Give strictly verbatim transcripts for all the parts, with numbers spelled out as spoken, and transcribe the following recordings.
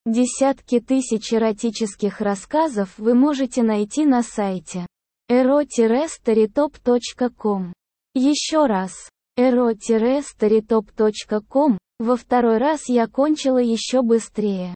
Десятки тысяч эротических рассказов вы можете найти на сайте эро старитоп точка ком. Еще раз. эро старитоп точка ком. Во второй раз я кончила еще быстрее,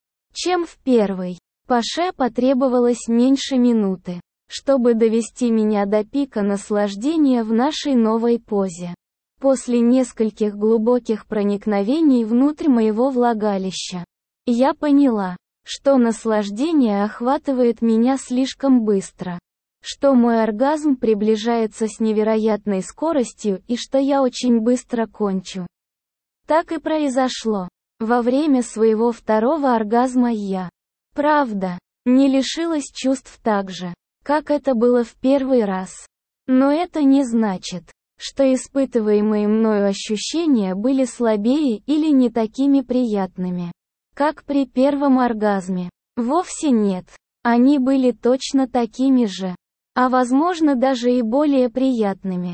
чем в первый. Паше потребовалось меньше минуты, чтобы довести меня до пика наслаждения в нашей новой позе. После нескольких глубоких проникновений внутрь моего влагалища, я поняла, что наслаждение охватывает меня слишком быстро, что мой оргазм приближается с невероятной скоростью и что я очень быстро кончу. Так и произошло. Во время своего второго оргазма я, правда, не лишилась чувств так же, как это было в первый раз. Но это не значит, что испытываемые мною ощущения были слабее или не такими приятными, как при первом оргазме. Вовсе нет. Они были точно такими же, а возможно даже и более приятными.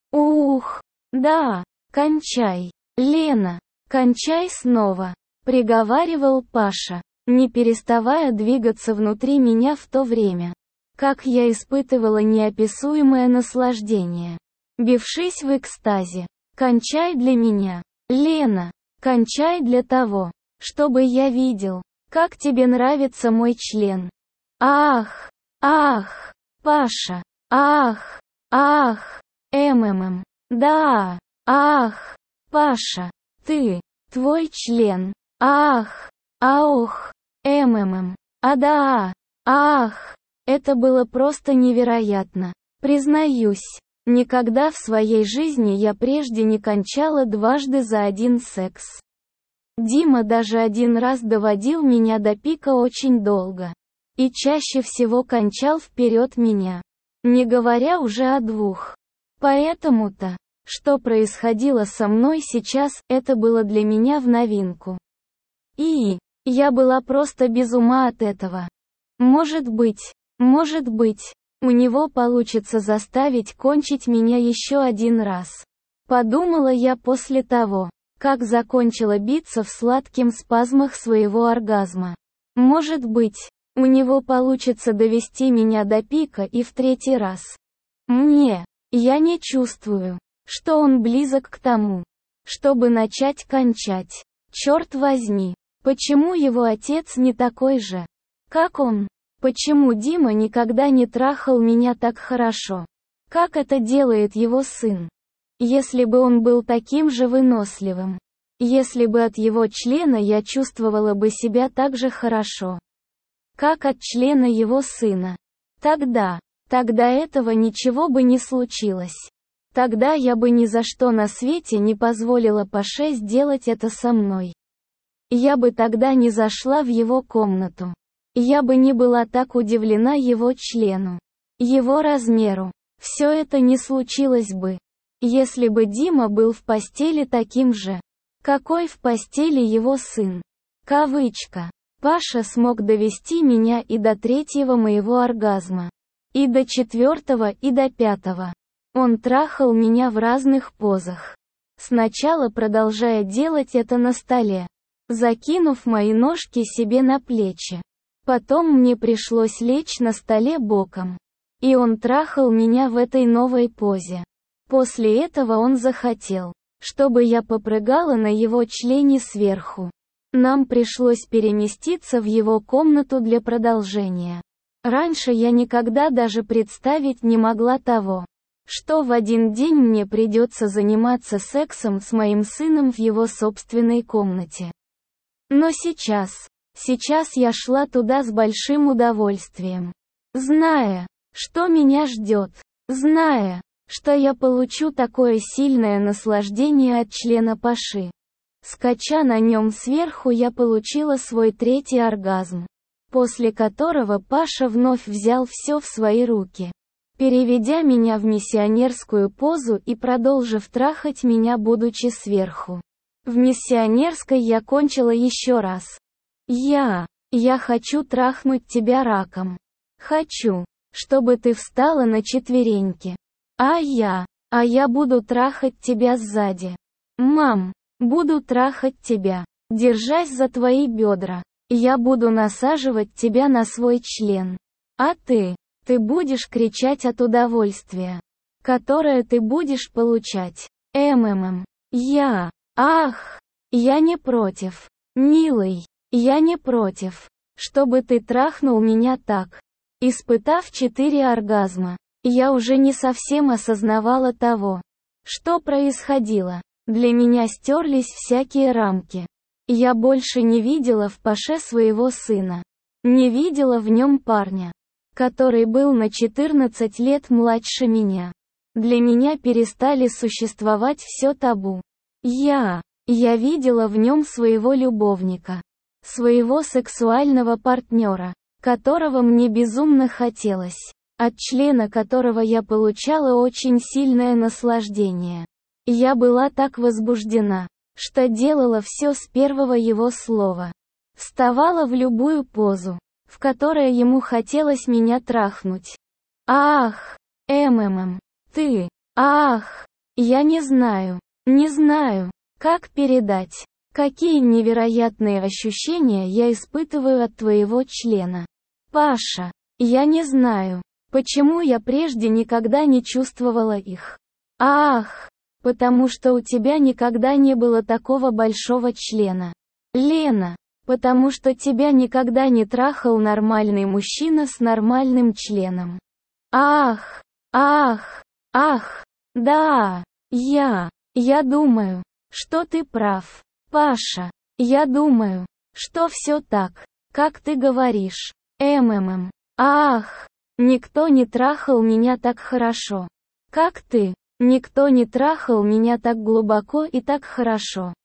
Ух, да, кончай, Лена, кончай снова, приговаривал Паша, не переставая двигаться внутри меня в то время, как я испытывала неописуемое наслаждение, бившись в экстазе. Кончай для меня, Лена, кончай для того, чтобы я видел, как тебе нравится мой член. Ах, ах, Паша, ах, ах, ммм, да, ах, Паша, ты, твой член, ах, аух, ммм, а да, ах, это было просто невероятно, признаюсь, никогда в своей жизни я прежде не кончала дважды за один секс. Дима даже один раз доводил меня до пика очень долго. И чаще всего кончал вперед меня. Не говоря уже о двух. Поэтому-то, что происходило со мной сейчас, это было для меня в новинку. И я была просто без ума от этого. Может быть, может быть, у него получится заставить кончить меня еще один раз. Подумала я после того, как закончила биться в сладким спазмах своего оргазма. Может быть, у него получится довести меня до пика и в третий раз. Мне, я не чувствую, что он близок к тому, чтобы начать кончать. Черт возьми, почему его отец не такой же, как он? Почему Дима никогда не трахал меня так хорошо, как это делает его сын? Если бы он был таким же выносливым, если бы от его члена я чувствовала бы себя так же хорошо, как от члена его сына, тогда, тогда этого ничего бы не случилось. Тогда я бы ни за что на свете не позволила Паше сделать это со мной. Я бы тогда не зашла в его комнату. Я бы не была так удивлена его члену, его размеру. Все это не случилось бы, если бы Дима был в постели таким же, какой в постели его сын. Кавычка. Паша смог довести меня и до третьего моего оргазма, и до четвертого, и до пятого. Он трахал меня в разных позах. Сначала продолжая делать это на столе, закинув мои ножки себе на плечи. Потом мне пришлось лечь на столе боком. И он трахал меня в этой новой позе. После этого он захотел, чтобы я попрыгала на его члене сверху. Нам пришлось переместиться в его комнату для продолжения. Раньше я никогда даже представить не могла того, что в один день мне придется заниматься сексом с моим сыном в его собственной комнате. Но сейчас, сейчас я шла туда с большим удовольствием, зная, что меня ждет, зная, что я получу такое сильное наслаждение от члена Паши. Скача на нем сверху, я получила свой третий оргазм, после которого Паша вновь взял все в свои руки, переведя меня в миссионерскую позу и продолжив трахать меня, будучи сверху. В миссионерской я кончила еще раз. Я, я хочу трахнуть тебя раком. Хочу, чтобы ты встала на четвереньки. А я, а я буду трахать тебя сзади. Мам, буду трахать тебя, держась за твои бедра. Я буду насаживать тебя на свой член. А ты, ты будешь кричать от удовольствия, которое ты будешь получать. МММ. Я. Ах. Я не против. Милый. Я не против, чтобы ты трахнул меня так. Испытав четыре оргазма, я уже не совсем осознавала того, что происходило. Для меня стерлись всякие рамки. Я больше не видела в Паше своего сына. Не видела в нем парня, который был на четырнадцать лет младше меня. Для меня перестали существовать все табу. Я, я видела в нем своего любовника, своего сексуального партнера, которого мне безумно хотелось, от члена которого я получала очень сильное наслаждение. Я была так возбуждена, что делала все с первого его слова. Вставала в любую позу, в которой ему хотелось меня трахнуть. Ах, МММ, ты, ах, я не знаю, не знаю, как передать, какие невероятные ощущения я испытываю от твоего члена. Паша, я не знаю, почему я прежде никогда не чувствовала их. Ах, потому что у тебя никогда не было такого большого члена. Лена, потому что тебя никогда не трахал нормальный мужчина с нормальным членом. Ах, ах, ах, да, я, я думаю, что ты прав, Паша, я думаю, что все так, как ты говоришь. МММ. Ах, никто не трахал меня так хорошо, как ты. Никто не трахал меня так глубоко и так хорошо.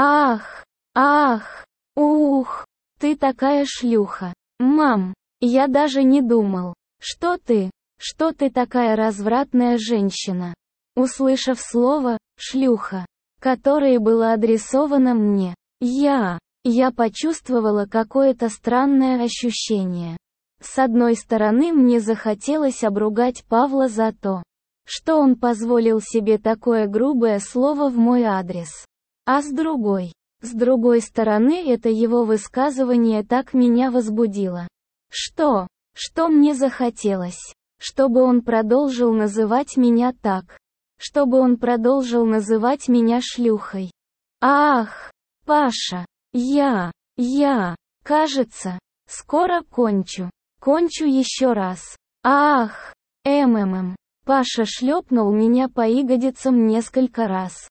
Ах, ах, ух, ты такая шлюха. Мам, я даже не думал, что ты, что ты такая развратная женщина. Услышав слово «шлюха», которое было адресовано мне, я, я почувствовала какое-то странное ощущение. С одной стороны, мне захотелось обругать Павла за то, что он позволил себе такое грубое слово в мой адрес. А с другой, с другой стороны, это его высказывание так меня возбудило. Что, что мне захотелось? Чтобы он продолжил называть меня так. Чтобы он продолжил называть меня шлюхой. Ах, Паша, я, я, кажется, скоро кончу. Кончу еще раз. Ах, МММ. Паша шлепнул меня по ягодицам несколько раз.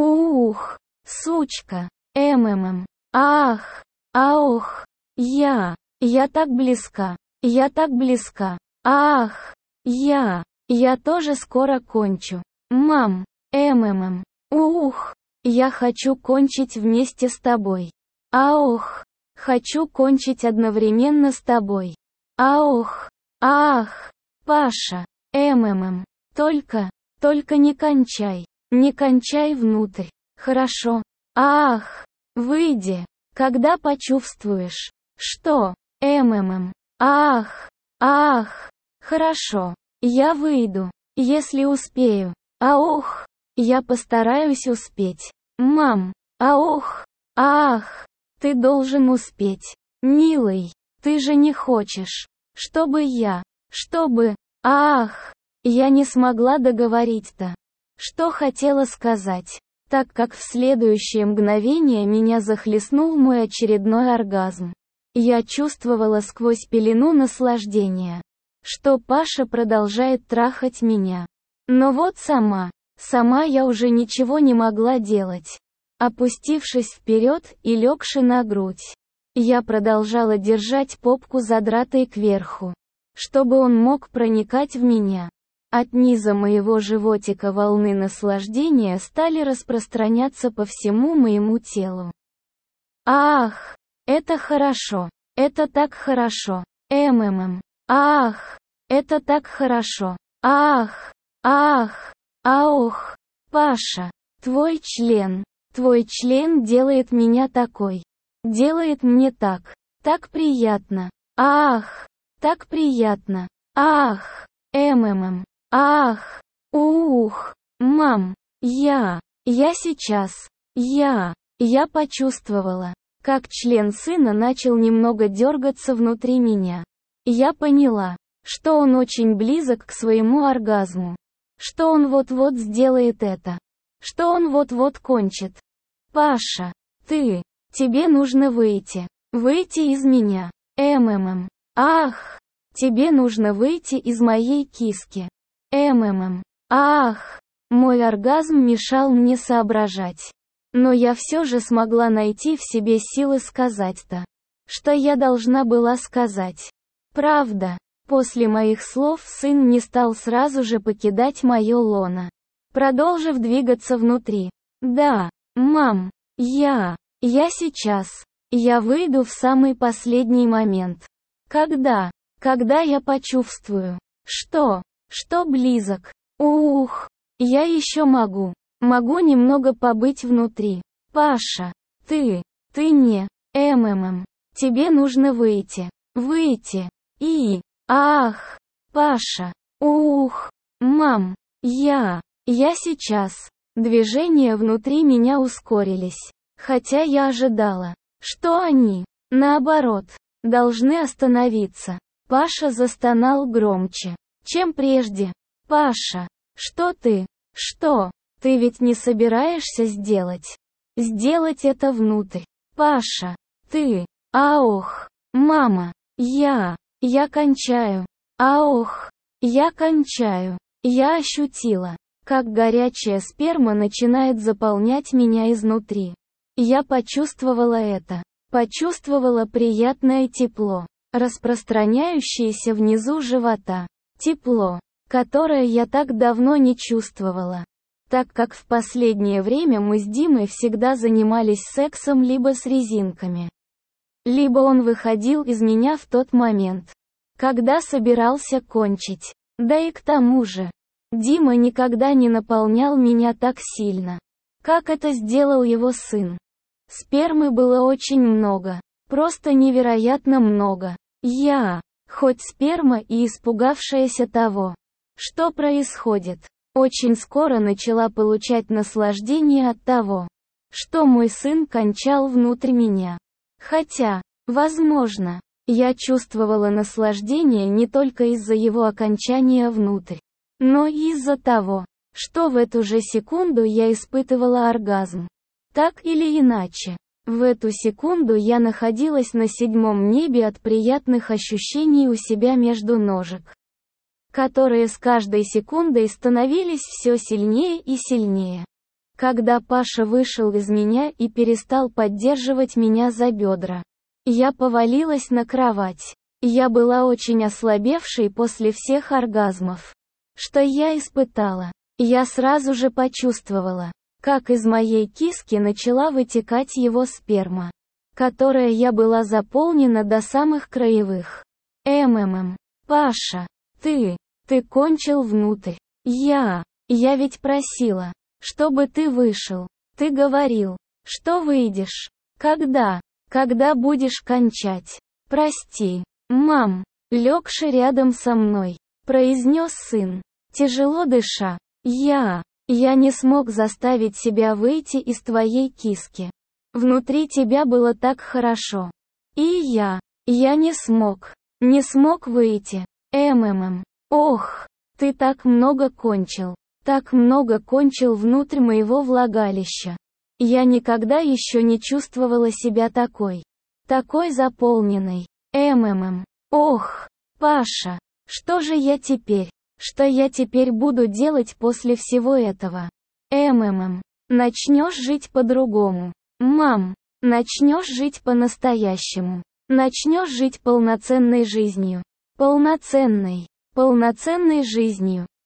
Ух, сучка, МММ. Ах, ах, я, я так близка, я так близка. Ах, я, я тоже скоро кончу. Мам, МММ. Ух, я хочу кончить вместе с тобой. Ах, хочу кончить одновременно с тобой. Ах, ах, Паша. МММ. Только, только не кончай, не кончай внутрь. Хорошо. Ах, выйди, когда почувствуешь, что, МММ. Ах, ах, хорошо, я выйду, если успею. Ах, я постараюсь успеть. Мам, ах, ах, ты должен успеть. Милый, ты же не хочешь, чтобы я, чтобы... Ах, я не смогла договорить-то, что хотела сказать, так как в следующее мгновение меня захлестнул мой очередной оргазм. Я чувствовала сквозь пелену наслаждения, что Паша продолжает трахать меня. Но вот сама, сама я уже ничего не могла делать. Опустившись вперед и легши на грудь, я продолжала держать попку задратой кверху, чтобы он мог проникать в меня. От низа моего животика волны наслаждения стали распространяться по всему моему телу. Ах, это хорошо, это так хорошо, МММ. Ах, это так хорошо. Ах, ах, ах, Паша, твой член, твой член делает меня такой. Делает мне так, так приятно. Ах. Так приятно. Ах, МММ. Ах, ух, мам, я, я сейчас, я, я почувствовала, как член сына начал немного дергаться внутри меня. Я поняла, что он очень близок к своему оргазму. Что он вот-вот сделает это. Что он вот-вот кончит. Паша, ты, тебе нужно выйти. Выйти из меня. МММ. Ах, тебе нужно выйти из моей киски. МММ. Ах, мой оргазм мешал мне соображать. Но я все же смогла найти в себе силы сказать-то, что я должна была сказать. Правда, после моих слов сын не стал сразу же покидать мое лоно, продолжив двигаться внутри. Да, мам, я, я сейчас, я выйду в самый последний момент. Когда, когда я почувствую, что, что близок. Ух, я еще могу, могу немного побыть внутри. Паша, ты, ты не, МММ, тебе нужно выйти, выйти, и, ах, Паша, ух, мам, я, я сейчас. Движения внутри меня ускорились, хотя я ожидала, что они, наоборот, должны остановиться. Паша застонал громче, чем прежде. Паша, что ты, что, ты ведь не собираешься сделать? Сделать это внутрь. Паша, ты, аох, мама, я, я кончаю. Аох, я кончаю. Я ощутила, как горячая сперма начинает заполнять меня изнутри. Я почувствовала это. Почувствовала приятное тепло, распространяющееся внизу живота. Тепло, которое я так давно не чувствовала, так как в последнее время мы с Димой всегда занимались сексом либо с резинками, либо он выходил из меня в тот момент, когда собирался кончить. Да и к тому же, Дима никогда не наполнял меня так сильно, как это сделал его сын. Спермы было очень много, просто невероятно много. Я, хоть сперма и испугавшаяся того, что происходит, очень скоро начала получать наслаждение от того, что мой сын кончал внутрь меня. Хотя, возможно, я чувствовала наслаждение не только из-за его окончания внутрь, но и из-за того, что в эту же секунду я испытывала оргазм. Так или иначе, в эту секунду я находилась на седьмом небе от приятных ощущений у себя между ножек, которые с каждой секундой становились все сильнее и сильнее. Когда Паша вышел из меня и перестал поддерживать меня за бедра, я повалилась на кровать. Я была очень ослабевшей после всех оргазмов, что я испытала. Я сразу же почувствовала, как из моей киски начала вытекать его сперма, которая я была заполнена до самых краевых. МММ. Паша, ты, ты кончил внутрь. Я, я ведь просила, чтобы ты вышел. Ты говорил, что выйдешь. Когда, когда будешь кончать? Прости, мам, легши рядом со мной, произнес сын, тяжело дыша. Я, я не смог заставить себя выйти из твоей киски. Внутри тебя было так хорошо. И я, я не смог, не смог выйти. МММ. Ох, ты так много кончил, так много кончил внутрь моего влагалища. Я никогда еще не чувствовала себя такой, такой заполненной. МММ. Ох, Паша, что же я теперь? Что я теперь буду делать после всего этого? МММ. Начнешь жить по-другому. Мам, начнешь жить по-настоящему. Начнешь жить полноценной жизнью. Полноценной, полноценной жизнью.